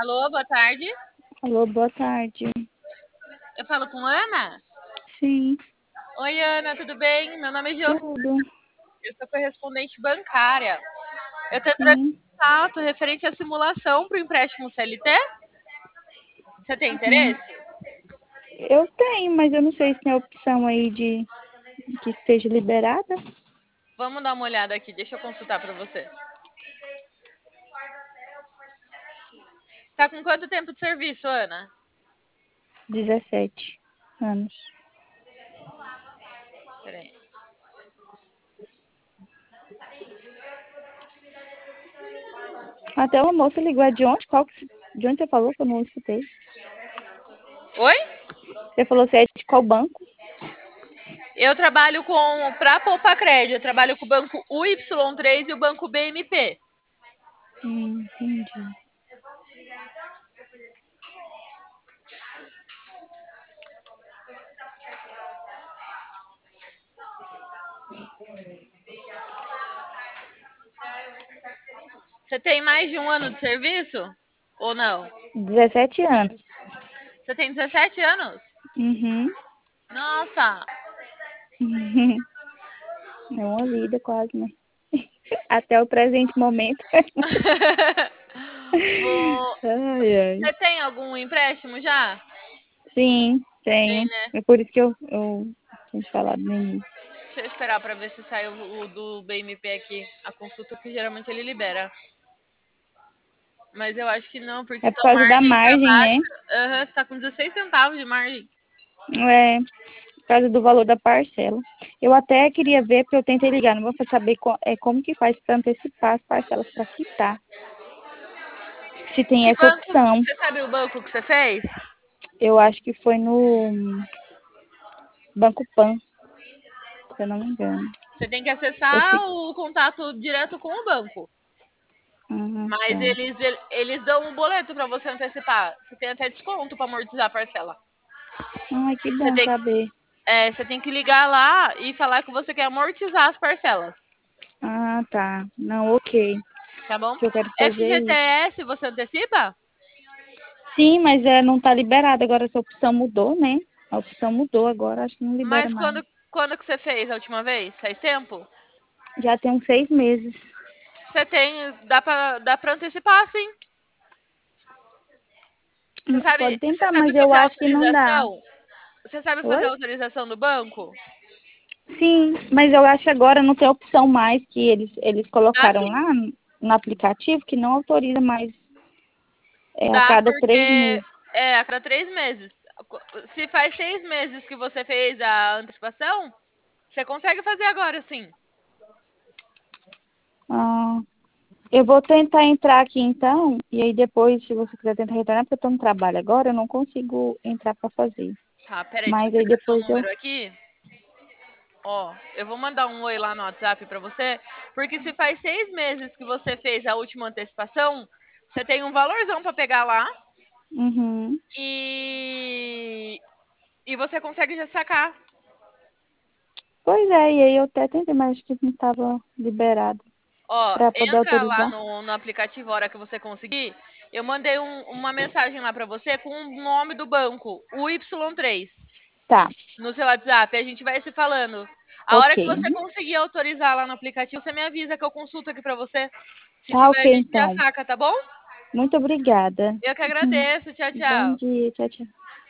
Alô, boa tarde. Alô, boa tarde. Eu falo com Ana? Sim, Oi, Ana, tudo bem? Meu nome é Giovana, tudo. eu sou correspondente bancária. Eu tô entrando Sim. em contato referente à simulação para o empréstimo CLT. Você tem Hum. interesse? Eu tenho, mas eu não sei se tem a opção aí de que esteja liberada. Vamos dar uma olhada aqui, deixa eu consultar para você. Tá com quanto tempo de serviço, Ana? 17 anos. Peraí. Até uma moça ligou. É de onde? De onde você falou que eu não escutei? Oi? Você falou se é de qual banco? Eu trabalho para Poupa Crédito, eu trabalho com o banco UY3 e o banco BMP. Entendi. Você tem mais de um ano de serviço? Ou não? 17 anos. Você tem 17 anos? Uhum. Nossa! É uma vida quase, né? Até o presente momento. Vo- Ai, ai. Você tem algum empréstimo já? Sim, Tem, tenho. né? É por isso que eu tinha te falado no início. Deixa eu esperar pra ver se sai o do BMP aqui. A consulta que geralmente ele libera. Mas eu acho que não, porque É por sua causa da margem tá margem, né? baixa. Aham, você tá com 16 centavos de margem. É, por causa do valor da parcela. Eu até queria ver, porque eu tentei ligar, não vou saber como que faz para antecipar as parcelas para quitar. Se tem Que essa banco? opção. Você sabe o banco que você fez? Eu acho que foi no Banco Pan, se eu não me engano. Você tem que Ou acessar se... o contato direto com o banco. Mas tá. eles dão um boleto pra você antecipar. Você tem até desconto pra amortizar a parcela. Ai, que Você bom tem, saber. você tem que ligar lá e falar que você quer amortizar as parcelas. Ah, tá. Não, ok. Tá bom? Que eu quero fazer isso. FGTS você antecipa? Sim, mas não tá liberado. Agora essa opção mudou, né? A opção mudou agora, acho que não libera Mas mais. quando que você fez a última vez? Faz tempo? Já tem uns 6 meses. Você tem, dá pra antecipar, sim. Pode Você tentar, sabe mas eu fazer a acho que não dá. autorização? Você sabe fazer Oi? a autorização do banco? Sim, mas eu acho que agora não tem opção mais que eles Dá colocaram sim. lá no aplicativo que não autoriza mais a Dá cada 3 porque meses. é a cada 3 meses. Se faz 6 meses que você fez a antecipação, você consegue fazer agora, sim. Ah, eu vou tentar entrar aqui então, e aí depois, se você quiser tentar retornar, porque eu estou no trabalho agora, eu não consigo entrar para fazer. Tá, peraí, deixa eu Mas aí pegar seu depois eu. número aqui. Ó, eu vou mandar um oi lá no WhatsApp pra você, porque se faz 6 meses que você fez a última antecipação, você tem um valorzão pra pegar lá Uhum. e você consegue já sacar. Pois é, e aí eu até tentei, mas acho que não estava liberado Ó, para poder entra lá autorizar. no aplicativo a hora que você conseguir. Eu mandei uma mensagem lá pra você com o nome do banco, o Y3, Tá, no seu WhatsApp. A gente vai se falando. A hora ok. que você Uhum. conseguir autorizar lá no aplicativo, você me avisa que eu consulto aqui pra você. Se Tá tiver, ok a gente já então. saca, tá bom? Muito obrigada. Eu que agradeço. Tchau, Bom tchau. dia, tchau, tchau.